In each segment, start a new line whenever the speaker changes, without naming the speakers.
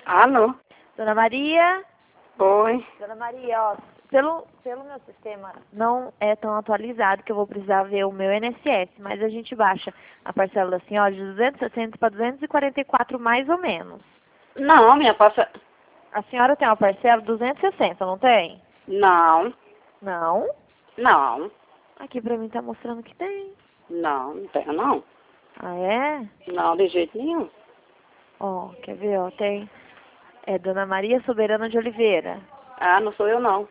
Alô?
Dona Maria?
Oi.
Dona Maria, ó, pelo meu sistema não é tão atualizado que eu vou precisar ver o meu INSS, mas a gente baixa a parcela da senhora de 260 para 244 mais ou menos.
Não, minha passa...
A senhora tem uma parcela de 260, não tem?
Não,
Não?
não,
Aqui pra mim tá mostrando que tem.
não tenho não.
Ah, é?
Não, de jeito nenhum.
Ó, quer ver, ó, tem... É Dona Maria Soberana de Oliveira.
Ah, não sou eu não.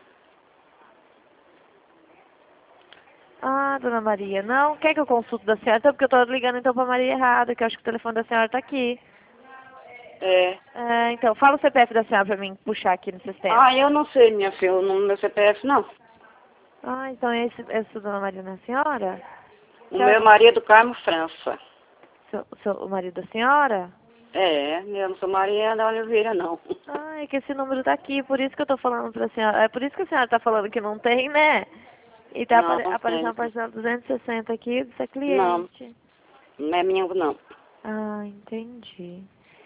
Ah, Dona Maria, não? Quer que eu consulte da senhora? Então, porque eu tô ligando então pra Maria errada, que eu acho que o telefone da senhora tá aqui.
É.
Então, fala o CPF da senhora pra mim puxar aqui no sistema.
Ah, eu não sei, minha filha, o número do meu CPF não.
Ah, então esse Dona Maria não é a senhora?
O meu marido é do Carmo França.
O marido da senhora?
É, eu não sou Maria da Oliveira, não.
Ah, é que esse número tá aqui, por isso que eu tô falando pra senhora. É por isso que a senhora tá falando que não tem, né? E tá
Não, não
aparecendo
tenho.
a parcela 260 aqui do seu
Não,
cliente.
não é minha, não.
Ah, entendi.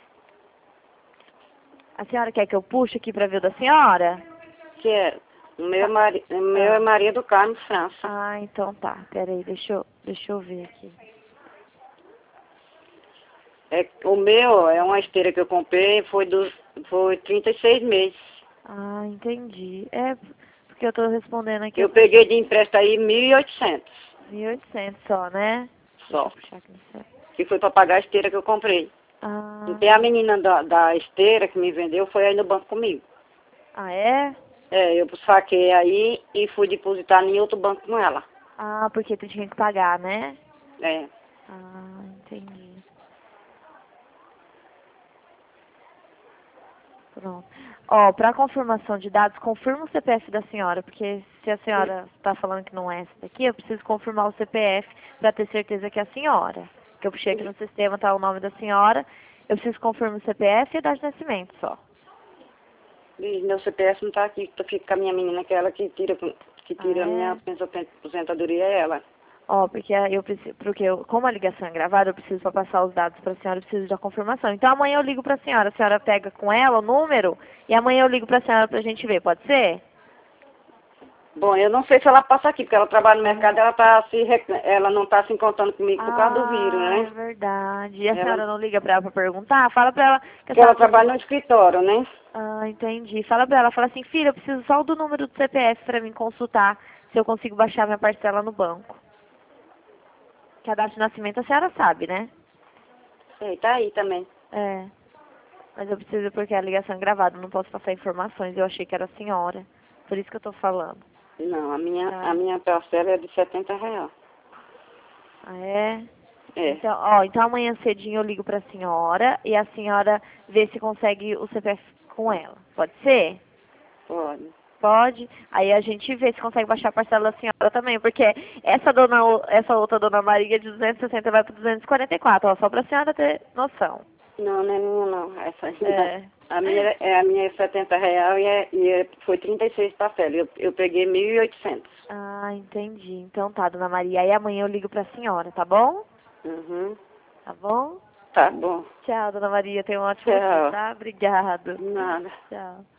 A senhora quer que eu puxe aqui pra ver o da senhora?
Quero. O meu é
Ah,
Maria do Carmo França.
ah, então tá. Pera aí, deixa eu ver aqui.
É, o meu é uma esteira que eu comprei, foi 36 meses.
Ah, entendi. É, porque eu tô respondendo aqui,
Eu peguei de empréstimo aí 1.800
1.800 só, né? Deixa eu
só.
puxar aqui no céu.
Que foi para pagar a esteira que eu comprei.
Ah,
Então a menina da esteira que me vendeu foi aí no banco comigo.
ah, é?
É, eu saquei aí e fui depositar em outro banco com ela.
Ah, porque tu tinha que pagar, né?
É.
Ah, entendi. Pronto. Ó, para confirmação de dados, confirma o CPF da senhora, porque se a senhora está falando que não é essa daqui, eu preciso confirmar o CPF para ter certeza que é a senhora. Que eu puxei aqui no sistema, tá o nome da senhora. Eu preciso confirmar o CPF e a data de nascimento só.
E meu CPF não tá aqui, fica com a minha menina, que é ela que
Ah,
tira a minha
é?
aposentadoria, é ela.
Ó, porque eu preciso, como a ligação é gravada, eu preciso para passar os dados para a senhora, eu preciso da confirmação. Então amanhã eu ligo para a senhora pega com ela o número e amanhã eu ligo para a senhora pra gente ver, pode ser?
Bom, eu não sei se ela passa aqui, porque ela trabalha no mercado, ela não tá se encontrando comigo por causa do vírus,
Ah, é
né?
verdade. E a
Ela,
senhora não liga pra ela pra perguntar? Fala pra ela que a
porque ela
senhora
trabalha
precisa...
no escritório, né?
Ah, entendi. Fala pra ela, fala assim, filha, eu preciso só do número do CPF pra mim consultar se eu consigo baixar minha parcela no banco. Que a data de nascimento a senhora sabe, né?
Sei, tá aí também.
É. Mas eu preciso porque a ligação é gravada, eu não posso passar informações. Eu achei que era a senhora. Por isso que eu tô falando.
Não, a
Tá?
minha parcela é de R$ 70.
Ah, é?
É,
Então, ó, então amanhã cedinho eu ligo pra senhora e a senhora vê se consegue o CPF com ela. Pode ser?
pode.
Pode. Aí a gente vê se consegue baixar a parcela da senhora também, porque essa outra dona Maria de 260 vai para 244, ó, só pra senhora ter noção.
Não, não é minha não. Essa aí,
É.
a minha é R$ 70 foi 36 parcelas. Eu peguei 1.800.
Ah, entendi. Então tá, dona Maria. Aí amanhã eu ligo pra senhora, tá bom?
Uhum.
Tá bom?
Tá bom.
Tchau, dona Maria. Tenha um ótimo dia,
Tchau.
tá? Obrigado.
Nada.
Tchau.